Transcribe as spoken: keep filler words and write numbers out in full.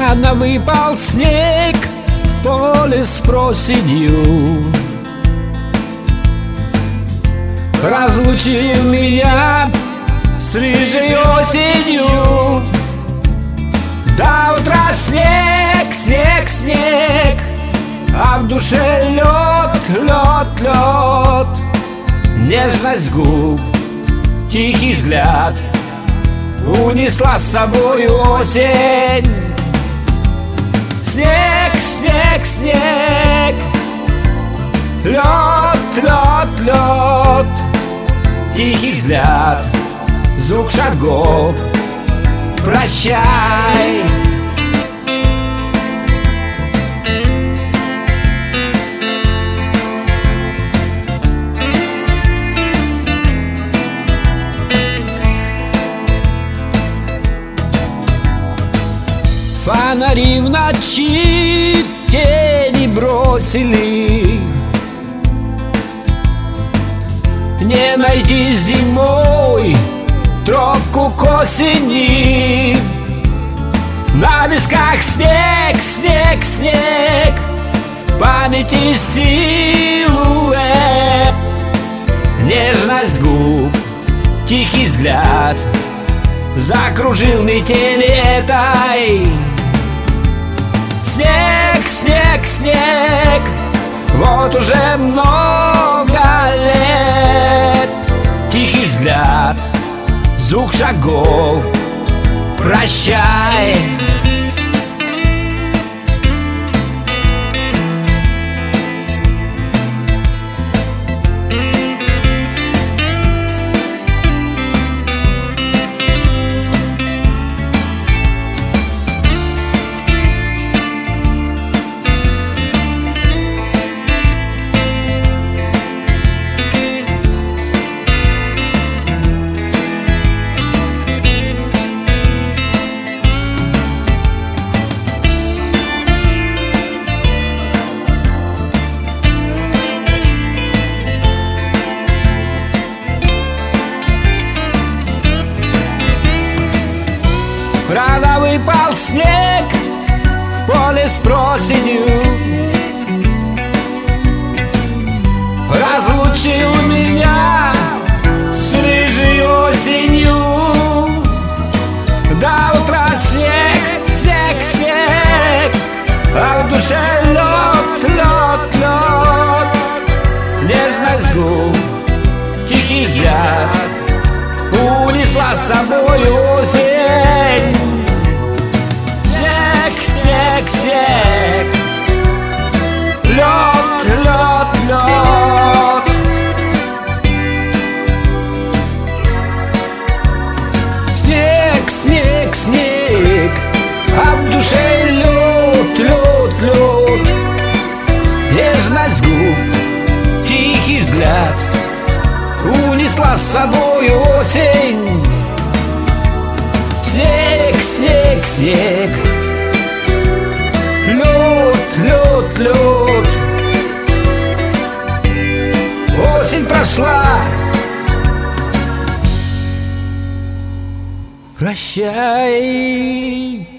Рано выпал снег в поле с проседью, разлучил меня с рыжей осенью. До утра снег, снег, снег, а в душе лед, лед, лед. Нежность губ, тихий взгляд унесла с собой осень. Снег, снег, снег, лед, лед, лед. Тихий взгляд, звук шагов, прощай. Фонари в ночи тени бросили, не найти зимой тропку к осени. На висках снег, снег, снег, в памяти силуэт. Нежность губ, тихий взгляд закружил метели этой. Снег, снег, снег, вот уже много лет. Тихий взгляд, звук шагов, прощай. Рано выпал снег в поле с проседью, разлучил меня с рыжей осенью. До утра снег, снег, снег, а в душе лед, лед, лед. Нежность губ, тихий взгляд унесла с собой осень. Снег, снег, снег, лед, лед, лед. Снег, снег, снег, а в душе лед, лед, лед. Нежность губ, тихий взгляд унесла с собой осень. Снег, снег, снег, лед, лед, лед. Осень прошла, прощай.